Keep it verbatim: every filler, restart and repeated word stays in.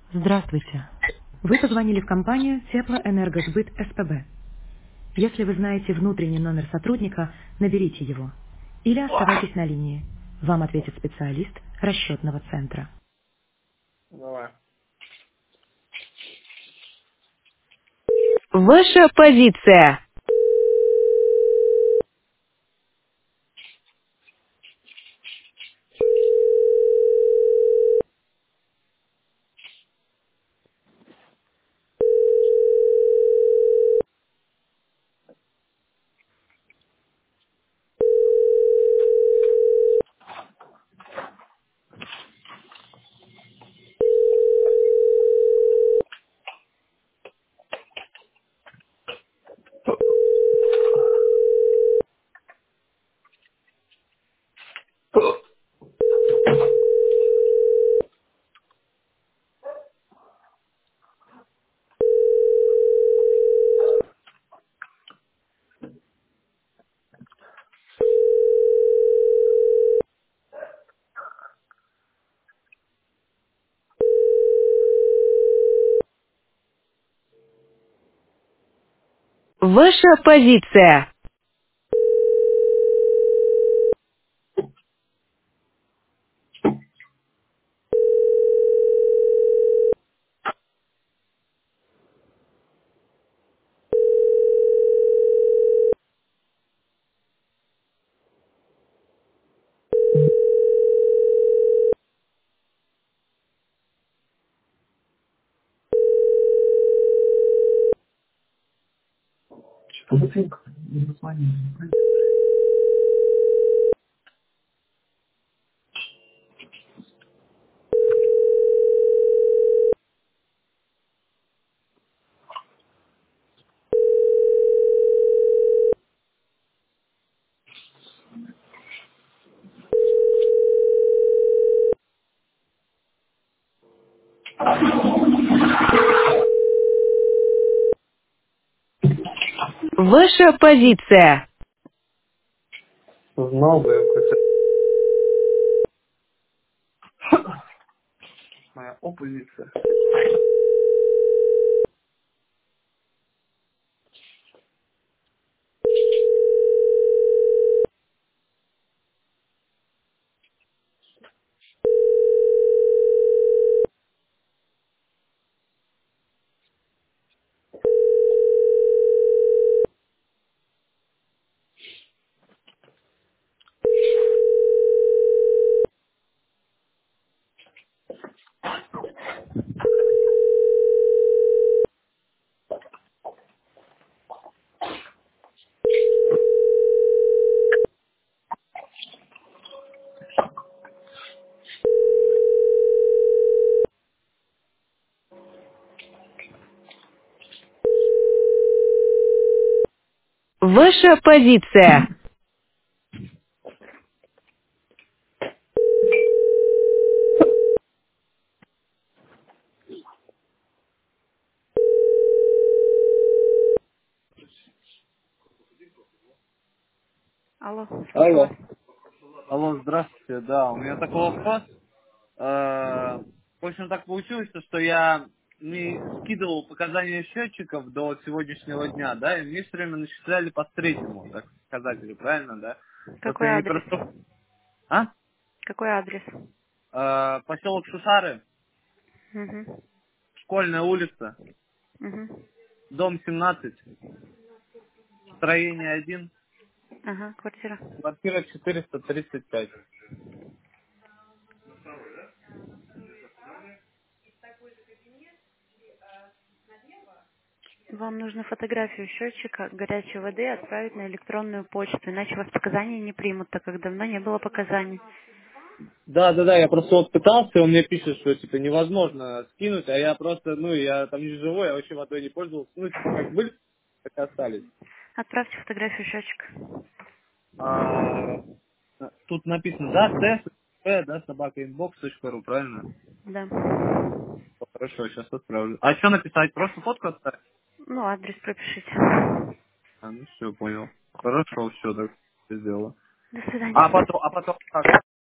Здравствуйте. Вы позвонили в компанию Теплоэнергосбыт СПБ. Если вы знаете внутренний номер сотрудника, наберите его. Или оставайтесь на линии. Вам ответит специалист расчетного центра. Давай. Ваша позиция. Ваша позиция. Что ты не название? Ваша позиция. Знал бы я хотя. Моя оппозиция. Ваша позиция. Алло, слушаю вас. Алло. Алло, здравствуйте. Да, у меня такой вопрос. Э, В общем, так получилось, что я не скидывал показания счетчиков до сегодняшнего дня, да, и мне все время начисляли по третьему, так показателю, правильно, да? Просто Какой я не адрес? просто... А? Какой адрес? Э, Поселок Шушары, Угу. Школьная улица, Угу. дом семнадцать, строение один, Ага, квартира. квартира четыреста тридцать пять. Вам нужно фотографию счетчика горячей воды отправить на электронную почту, иначе вас показания не примут, так как давно не было показаний. Да, да, да, я просто вот пытался, и он мне пишет, что типа невозможно скинуть, а я просто, ну, я там не живой, я вообще водой не пользовался. Ну, типа, как были, так и остались. Отправьте фотографию счетчика. А, тут написано, да, тест, э, да, собака инбокс точка ру, правильно? Да. Хорошо, сейчас отправлю. А что написать? Просто фотку отправить? Ну, адрес пропишите. А, ну все, понял. Хорошо, все, так сделала. До А свидания. потом, а потом как?